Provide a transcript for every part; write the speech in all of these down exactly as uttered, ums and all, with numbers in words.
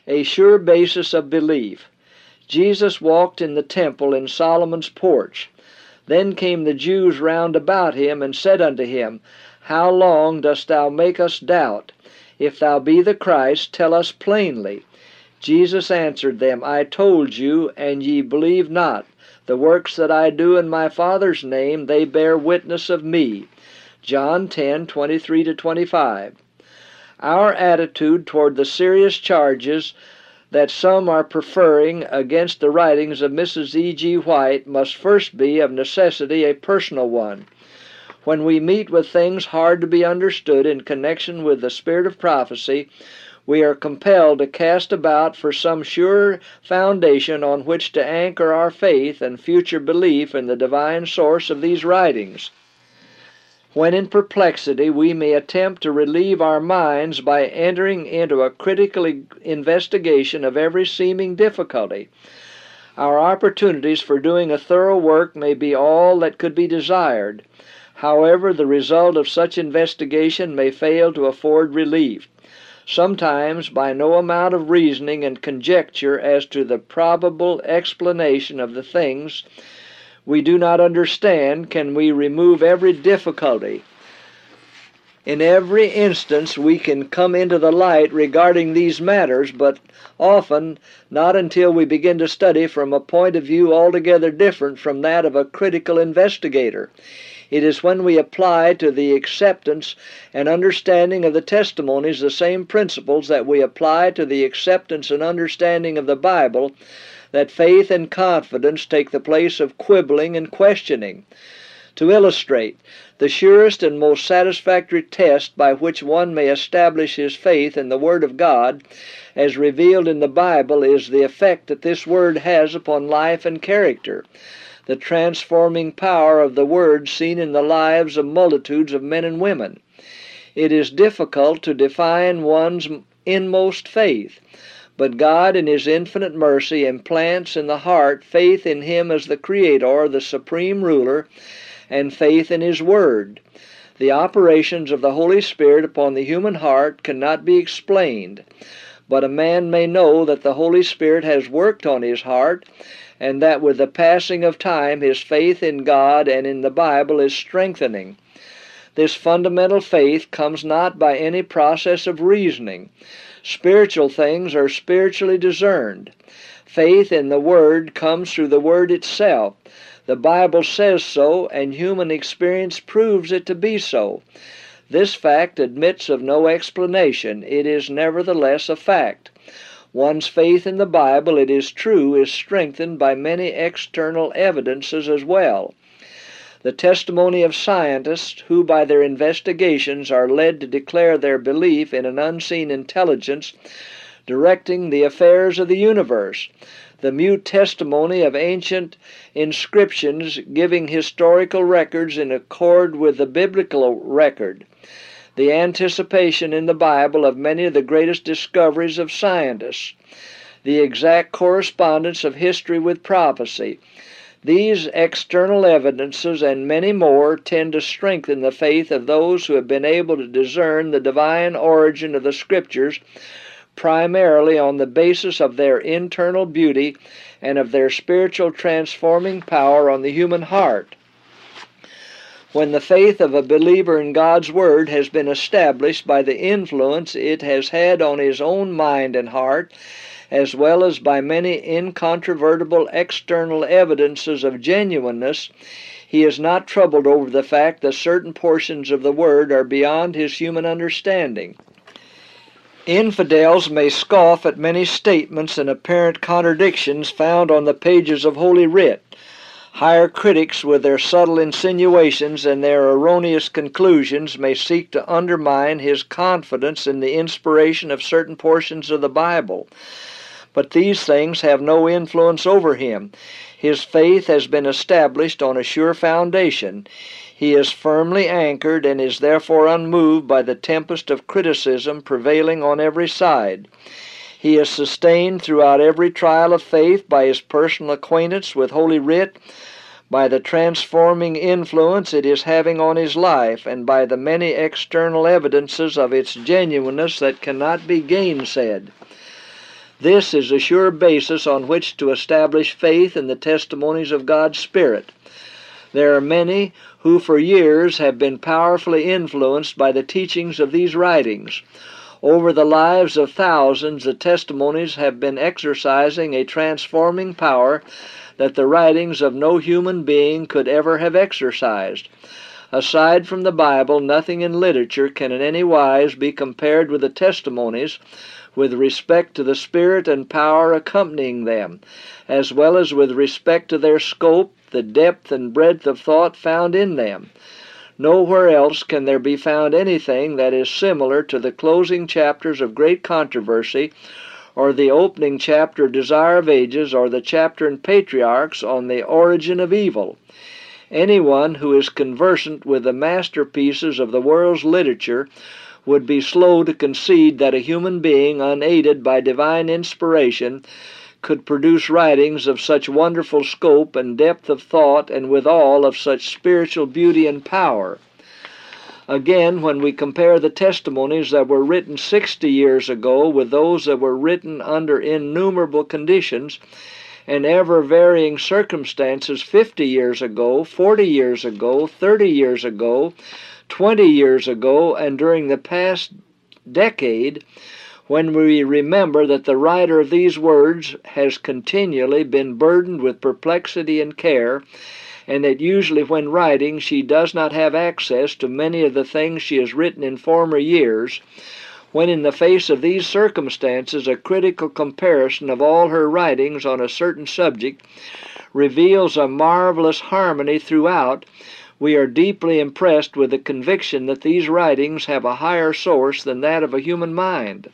A sure basis of belief. Jesus walked in the temple in Solomon's porch. Then came the Jews round about him, and said unto him, How long dost thou make us doubt? If thou be the Christ, tell us plainly. Jesus answered them, I told you, and ye believe not. The works that I do in my Father's name, they bear witness of me. John ten, twenty-three to twenty-five. Our attitude toward the serious charges that some are preferring against the writings of Missus E G White must first be, of necessity, a personal one. When we meet with things hard to be understood in connection with the spirit of prophecy, we are compelled to cast about for some sure foundation on which to anchor our faith and future belief in the divine source of these writings. When in perplexity, we may attempt to relieve our minds by entering into a critical investigation of every seeming difficulty. Our opportunities for doing a thorough work may be all that could be desired. However, the result of such investigation may fail to afford relief. Sometimes, by no amount of reasoning and conjecture as to the probable explanation of the things we do not understand, can we remove every difficulty. In every instance we can come into the light regarding these matters, but often not until we begin to study from a point of view altogether different from that of a critical investigator. It is when we apply to the acceptance and understanding of the testimonies the same principles that we apply to the acceptance and understanding of the Bible that faith and confidence take the place of quibbling and questioning. To illustrate, the surest and most satisfactory test by which one may establish his faith in the Word of God, as revealed in the Bible, is the effect that this Word has upon life and character, the transforming power of the Word seen in the lives of multitudes of men and women. It is difficult to define one's inmost faith, but God in His infinite mercy implants in the heart faith in Him as the Creator, the supreme ruler, and faith in His Word. The operations of the Holy Spirit upon the human heart cannot be explained, but a man may know that the Holy Spirit has worked on his heart, and that with the passing of time his faith in God and in the Bible is strengthening. This fundamental faith comes not by any process of reasoning. Spiritual things are spiritually discerned. Faith in the Word comes through the Word itself. The Bible says so, and human experience proves it to be so. This fact admits of no explanation. It is nevertheless a fact. One's faith in the Bible, it is true, is strengthened by many external evidences as well. The testimony of scientists who by their investigations are led to declare their belief in an unseen intelligence directing the affairs of the universe. The mute testimony of ancient inscriptions giving historical records in accord with the biblical record. The anticipation in the Bible of many of the greatest discoveries of scientists. The exact correspondence of history with prophecy. These external evidences and many more tend to strengthen the faith of those who have been able to discern the divine origin of the Scriptures, primarily on the basis of their internal beauty and of their spiritual transforming power on the human heart. When the faith of a believer in God's Word has been established by the influence it has had on his own mind and heart, as well as by many incontrovertible external evidences of genuineness, he is not troubled over the fact that certain portions of the Word are beyond his human understanding. Infidels may scoff at many statements and apparent contradictions found on the pages of Holy Writ. Higher critics, with their subtle insinuations and their erroneous conclusions, may seek to undermine his confidence in the inspiration of certain portions of the Bible. But these things have no influence over him. His faith has been established on a sure foundation. He is firmly anchored and is therefore unmoved by the tempest of criticism prevailing on every side. He is sustained throughout every trial of faith by his personal acquaintance with Holy Writ, by the transforming influence it is having on his life, and by the many external evidences of its genuineness that cannot be gainsaid. This is a sure basis on which to establish faith in the testimonies of God's Spirit. There are many who for years have been powerfully influenced by the teachings of these writings. Over the lives of thousands, the testimonies have been exercising a transforming power that the writings of no human being could ever have exercised. Aside from the Bible, nothing in literature can in any wise be compared with the testimonies with respect to the spirit and power accompanying them, as well as with respect to their scope, the depth and breadth of thought found in them. Nowhere else can there be found anything that is similar to the closing chapters of Great Controversy, or the opening chapter Desire of Ages, or the chapter in Patriarchs on the origin of evil. Anyone who is conversant with the masterpieces of the world's literature would be slow to concede that a human being, unaided by divine inspiration, could produce writings of such wonderful scope and depth of thought, and withal of such spiritual beauty and power. Again, when we compare the testimonies that were written sixty years ago with those that were written under innumerable conditions and ever-varying circumstances fifty years ago, forty years ago, thirty years ago, twenty years ago, and during the past decade, when we remember that the writer of these words has continually been burdened with perplexity and care, and that usually when writing she does not have access to many of the things she has written in former years, when in the face of these circumstances a critical comparison of all her writings on a certain subject reveals a marvelous harmony throughout, we are deeply impressed with the conviction that these writings have a higher source than that of a human mind.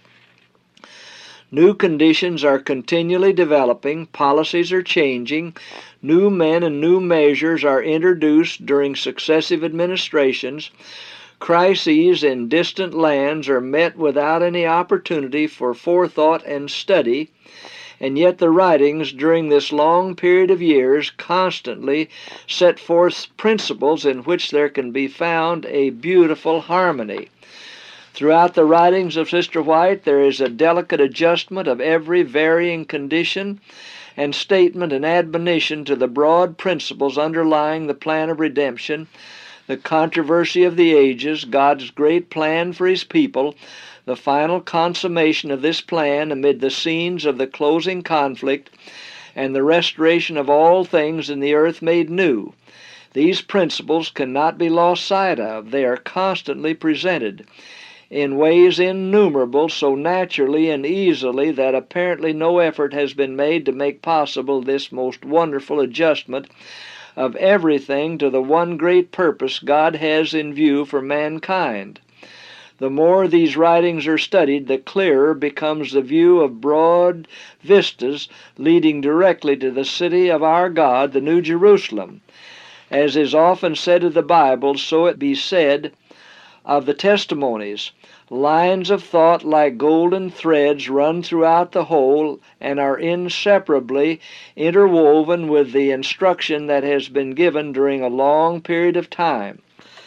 New conditions are continually developing, policies are changing, new men and new measures are introduced during successive administrations, crises in distant lands are met without any opportunity for forethought and study, and yet the writings during this long period of years constantly set forth principles in which there can be found a beautiful harmony. Throughout the writings of Sister White there is a delicate adjustment of every varying condition and statement and admonition to the broad principles underlying the plan of redemption, the controversy of the ages, God's great plan for His people, the final consummation of this plan amid the scenes of the closing conflict, and the restoration of all things in the earth made new. These principles cannot be lost sight of. They are constantly presented in ways innumerable, so naturally and easily that apparently no effort has been made to make possible this most wonderful adjustment of everything to the one great purpose God has in view for mankind. The more these writings are studied, the clearer becomes the view of broad vistas leading directly to the city of our God, the New Jerusalem. As is often said of the Bible, so it be said of the testimonies. Lines of thought like golden threads run throughout the whole and are inseparably interwoven with the instruction that has been given during a long period of time.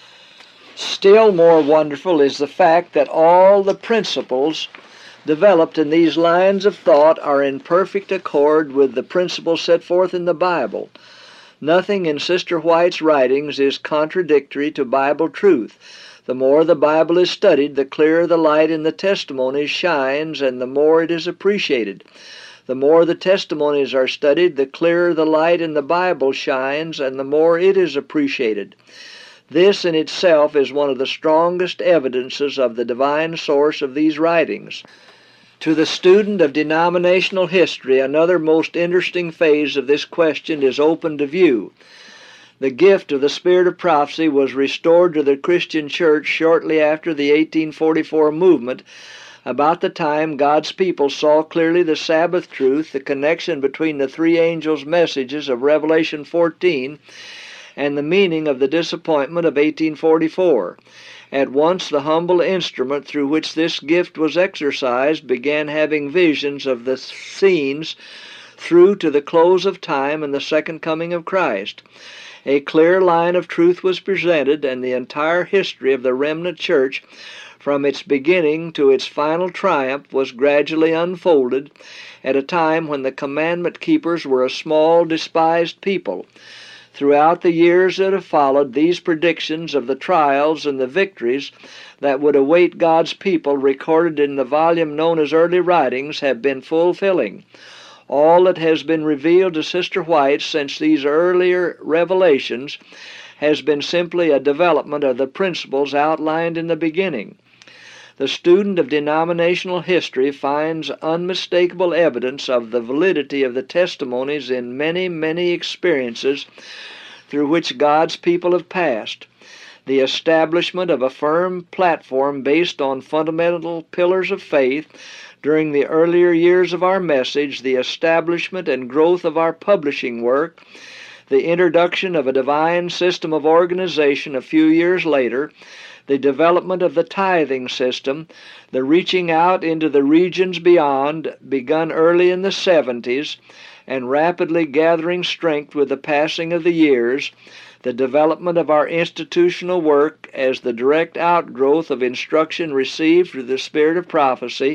Still more wonderful is the fact that all the principles developed in these lines of thought are in perfect accord with the principles set forth in the Bible. Nothing in Sister White's writings is contradictory to Bible truth. The more the Bible is studied, the clearer the light in the testimonies shines, and the more it is appreciated. The more the testimonies are studied, the clearer the light in the Bible shines, and the more it is appreciated. This in itself is one of the strongest evidences of the divine source of these writings. To the student of denominational history, another most interesting phase of this question is open to view. The gift of the spirit of prophecy was restored to the Christian church shortly after the eighteen forty-four movement, about the time God's people saw clearly the Sabbath truth, the connection between the three angels' messages of Revelation fourteen, and the meaning of the disappointment of eighteen forty-four. At once the humble instrument through which this gift was exercised began having visions of the scenes through to the close of time and the second coming of Christ. A clear line of truth was presented, and the entire history of the remnant church from its beginning to its final triumph, was gradually unfolded at a time when the commandment keepers were a small, despised people. Throughout the years that have followed, these predictions of the trials and the victories that would await God's people, recorded in the volume known as Early Writings, have been fulfilling. All that has been revealed to Sister White since these earlier revelations has been simply a development of the principles outlined in the beginning. The student of denominational history finds unmistakable evidence of the validity of the testimonies in many, many experiences through which God's people have passed. The establishment of a firm platform based on fundamental pillars of faith during the earlier years of our message, the establishment and growth of our publishing work, the introduction of a divine system of organization a few years later, the development of the tithing system, the reaching out into the regions beyond, begun early in the seventies, and rapidly gathering strength with the passing of the years, the development of our institutional work as the direct outgrowth of instruction received through the spirit of prophecy,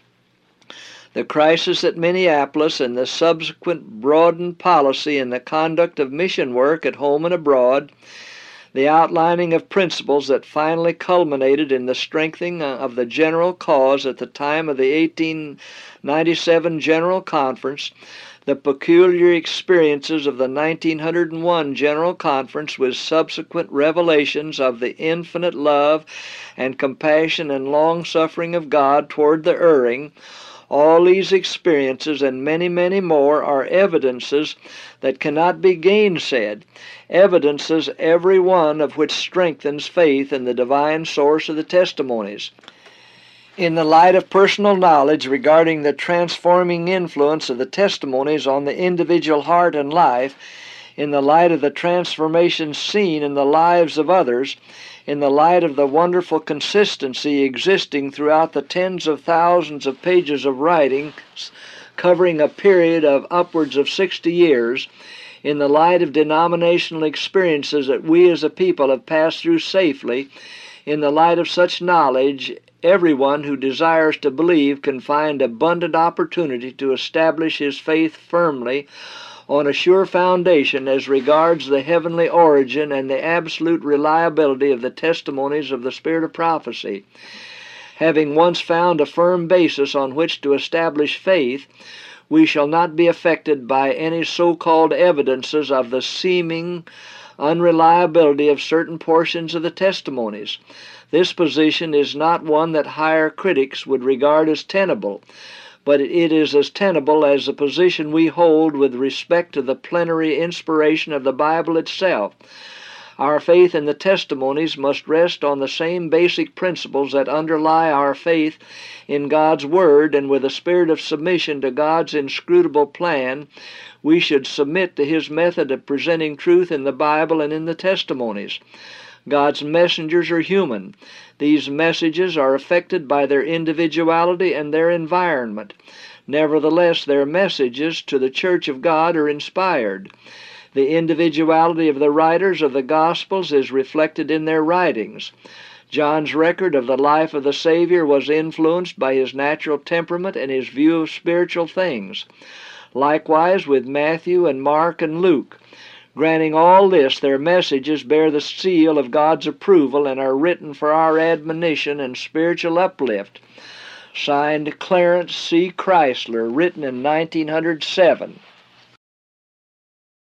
the crisis at Minneapolis and the subsequent broadened policy in the conduct of mission work at home and abroad, the outlining of principles that finally culminated in the strengthening of the general cause at the time of the eighteen ninety-seven General Conference, the peculiar experiences of the nineteen oh one General Conference with subsequent revelations of the infinite love and compassion and long-suffering of God toward the erring. All these experiences and many, many more are evidences that cannot be gainsaid, evidences every one of which strengthens faith in the divine source of the testimonies. In the light of personal knowledge regarding the transforming influence of the testimonies on the individual heart and life, in the light of the transformation seen in the lives of others, in the light of the wonderful consistency existing throughout the tens of thousands of pages of writings covering a period of upwards of sixty years, in the light of denominational experiences that we as a people have passed through safely, in the light of such knowledge, everyone who desires to believe can find abundant opportunity to establish his faith firmly on a sure foundation as regards the heavenly origin and the absolute reliability of the testimonies of the Spirit of prophecy. Having once found a firm basis on which to establish faith, we shall not be affected by any so-called evidences of the seeming unreliability of certain portions of the testimonies. This position is not one that higher critics would regard as tenable, but it is as tenable as the position we hold with respect to the plenary inspiration of the Bible itself. Our faith in the testimonies must rest on the same basic principles that underlie our faith in God's Word, and with a spirit of submission to God's inscrutable plan, we should submit to His method of presenting truth in the Bible and in the testimonies. God's messengers are human. These messages are affected by their individuality and their environment. Nevertheless, their messages to the Church of God are inspired. The individuality of the writers of the Gospels is reflected in their writings. John's record of the life of the Savior was influenced by his natural temperament and his view of spiritual things. Likewise with Matthew and Mark and Luke. Granting all this, their messages bear the seal of God's approval and are written for our admonition and spiritual uplift. Signed, Clarence C. Chrysler, written in nineteen oh seven.